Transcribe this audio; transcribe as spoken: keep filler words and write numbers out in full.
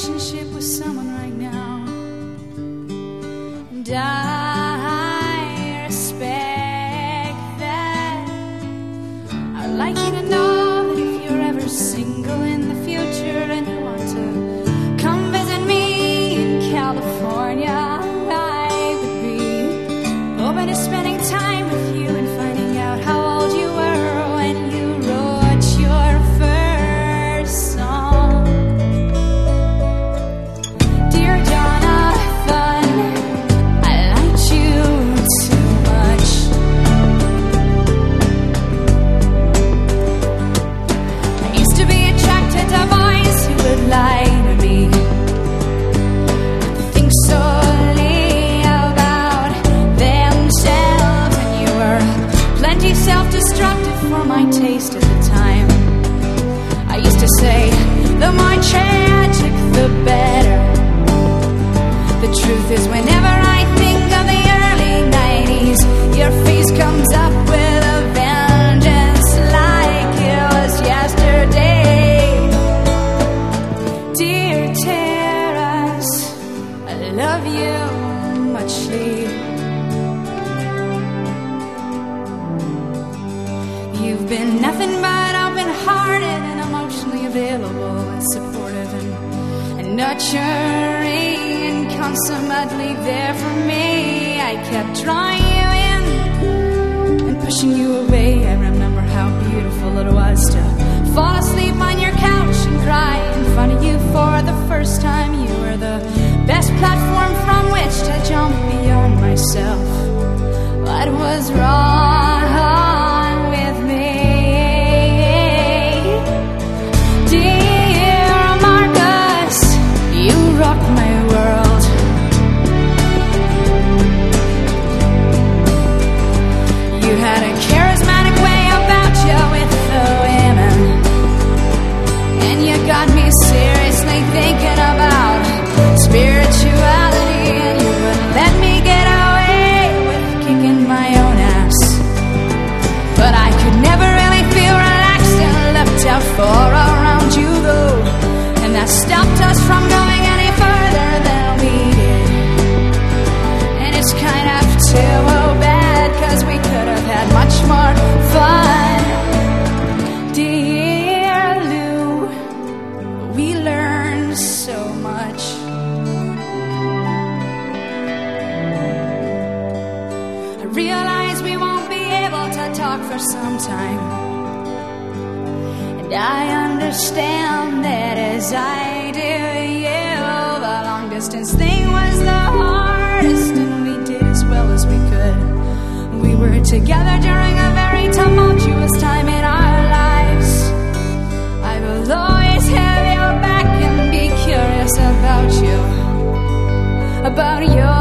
relationship with someone right now, and I respect that. I'd like you to know that if you're ever single in the future and you want to come visit me in California, I would be open to spending time with you and finding out how old you were when you wrote your first song. Dear Jonathan, I liked you too much. I used to be attracted to boys who would lie to me, think solely about themselves, and you were plenty self-destructive for my taste at the time. I used to say, the more tragic, the better. The truth is, whenever I think of the early nineties, your face comes up with a vengeance like it was yesterday. Dear Terrace, I love you muchly. You've been nothing but open-hearted and emotionally available and supportive and, and nurturing and consummately there for me. I kept drawing you in and pushing you away. I remember how beautiful it was to fall asleep on your couch and cry in front of you for the first time. You were the best platform from which to jump beyond myself. What was wrong with me? Dear Marcus, you rock my world. You had a charismatic way about you with the women, and you got me seriously thinking about spirituality, and you wouldn't let me get away with kicking my own ass. But I could never really feel relaxed and looked out for around you though, and that stopped us from going any further than we did. And it's kind of too bad, cause we could have had much more fun. Dear Lou, we learned so much. I realize we won't be able to talk for some time, and I understand that as I do you. The long distance thing was the hardest, and we did as well as we could. We were together during a very tumultuous time in our lives. I will always have your back and be curious about you, about your